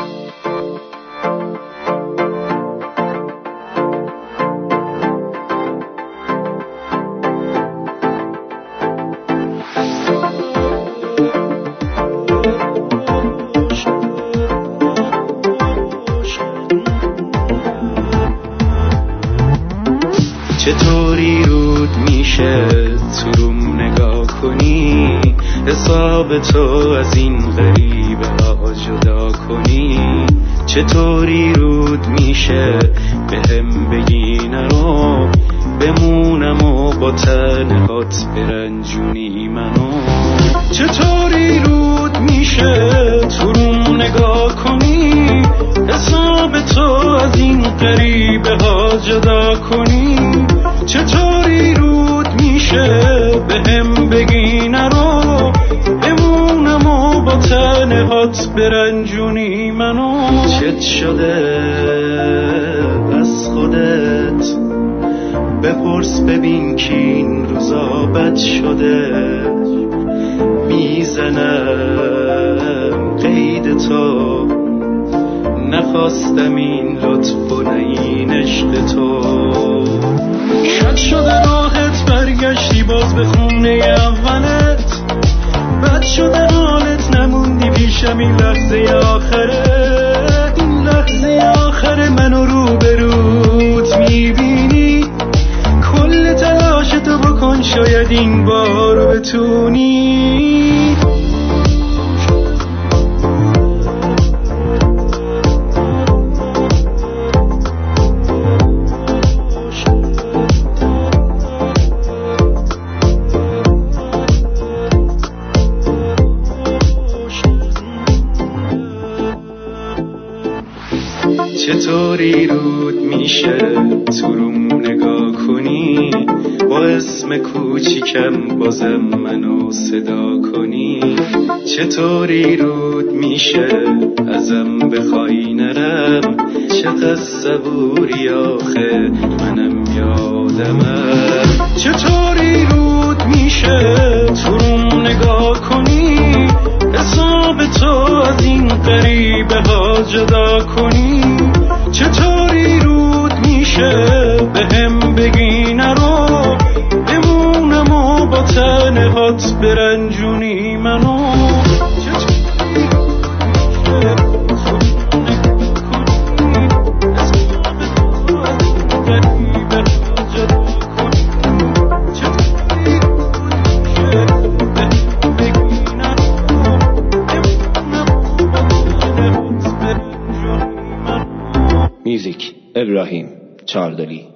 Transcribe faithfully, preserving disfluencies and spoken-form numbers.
چطوری رود میشه تو روم نگاه کنی، حساب تو از این غریبه ها جدا کنی. چطوری رود میشه به هم بگی نرو، بمونم و با تنهات برنجونی منو. چطوری رود میشه تو روم نگاه کنی، حساب تو از این غریبه ها جدا کنی. چطوری رود میشه به هم بگی نرو، بمونم و با تنهات برنجونی منو. چت شده از خودت بپرس ببین که این روزا بد شده. میزنم قید تو، نخواستم این لطف و نه این عشق تو. شد شده راحت برگشتی باز به خونه اولت، بد شده حالت نموندی پیشم این لحظه آخره. این لحظه آخره منو رو به روت میبینی، کل تلاشتو بکن شاید این بارو بتونی. چطوری رود میشه تو روم نگاه کنی، با اسم کوچیکم بازم منو صدا کنی. چطوری رود میشه ازم بخوای نرم، چقدر صبوری آخه منم یادمم. چطوری رود میشه تو روم نگاه کنی، حساب تو از این غریبه ها جدا کنی. چطوری رود میشه به هم بگی نرو، بمونم و با تنهات برنجونی منو. موزیک ابراهیم چاردلی.